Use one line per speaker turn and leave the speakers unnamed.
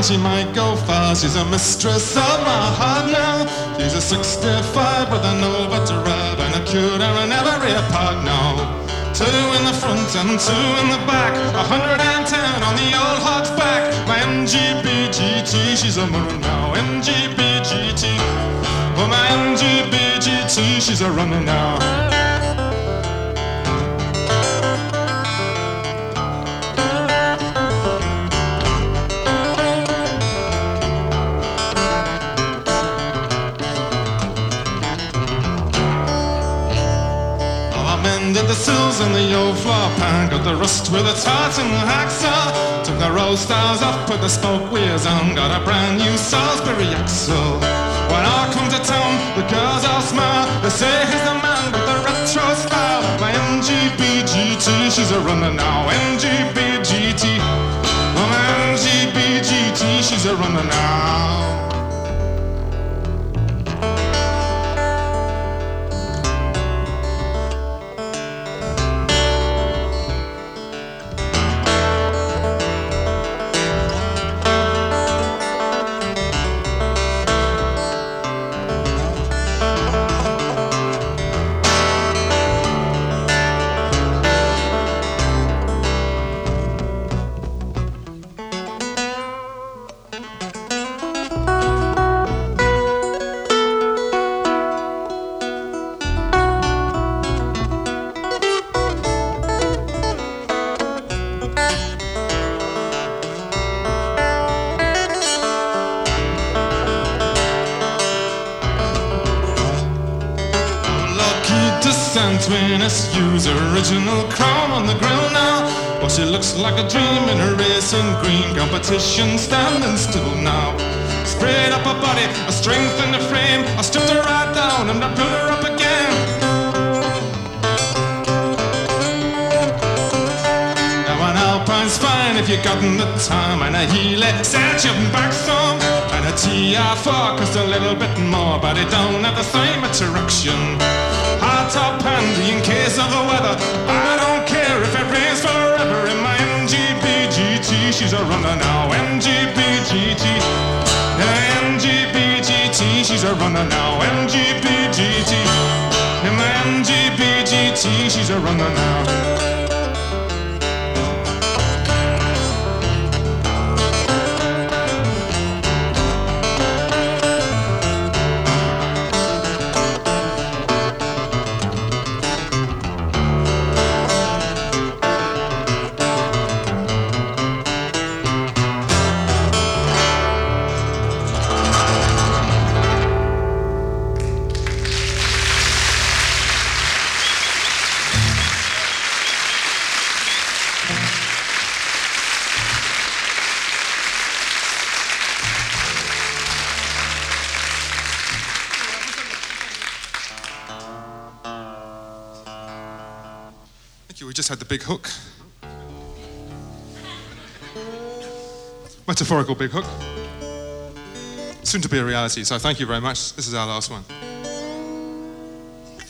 she might go far. She's a mistress of my heart now. She's a 65 with an over to rub and a cure in every part now. 2 in the front and 2 in the back, 110 on the old hog's back. My MGB GT, she's a runner now. MGB GT, oh my MGB GT, she's a runner now. Did the sills and the old floor pan, got the rust with the tarts and the hacksaw. Took the roll stars off, put the spoke wheels on, got a brand new Salisbury axle. When I come to town, the girls all smile. They say he's the man with the retro style. My MGB GT, she's a runner now. MGB GT, oh my MGB GT, she's a runner now. Twinest use original chrome on the grill now. Well, she looks like a dream in her racing green competition, standing still now. Sprayed up her body, a strength in the frame. I stripped her right down and I built her up again. Now an Alpine's fine if you got in the time, and a Healy said shooting back some, and a TR4 cost a little bit more, but it don't have the same attraction. Hard top handy in case of the weather. I don't care if it rains forever. In my MGB GT, she's a runner now. MGB GT, yeah, MGB GT, she's a runner now. MGB GT, in my MGB GT, she's a runner now. We just had the big hook. Metaphorical big hook. Soon to be a reality, so thank you very much. This is our last one.